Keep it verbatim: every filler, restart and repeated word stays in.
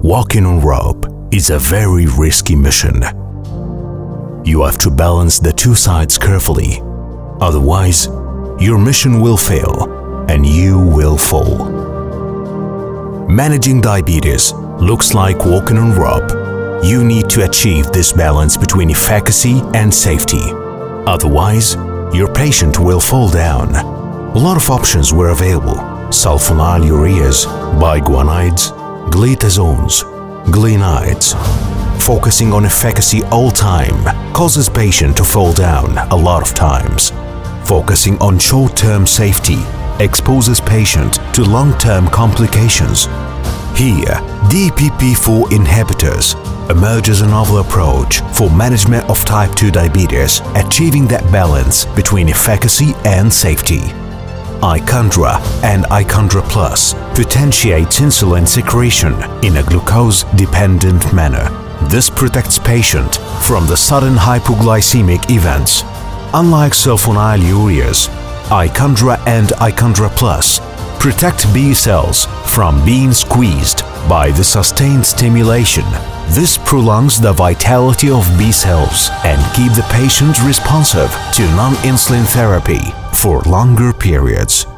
Walking on rope is a very risky mission. You have to balance the two sides carefully, otherwise your mission will fail and you will fall. Managing diabetes looks like walking on rope. You need to achieve this balance between efficacy and safety, otherwise your patient will fall down. A lot of options were available: sulfonylureas, biguanides, glitazones, glinides. Focusing on efficacy all time causes patient to fall down a lot of times. Focusing on short-term safety exposes patient to long-term complications. Here, D P P four inhibitors emerge as a novel approach for management of type two diabetes, achieving that balance between efficacy and safety. iKondra and iKondra Plus potentiates insulin secretion in a glucose-dependent manner. This protects patient from the sudden hypoglycemic events. Unlike sulfonylureas, iKondra and iKondra Plus protect B cells from being squeezed by the sustained stimulation. This prolongs the vitality of B cells and keep the patient responsive to non-insulin therapy for longer periods.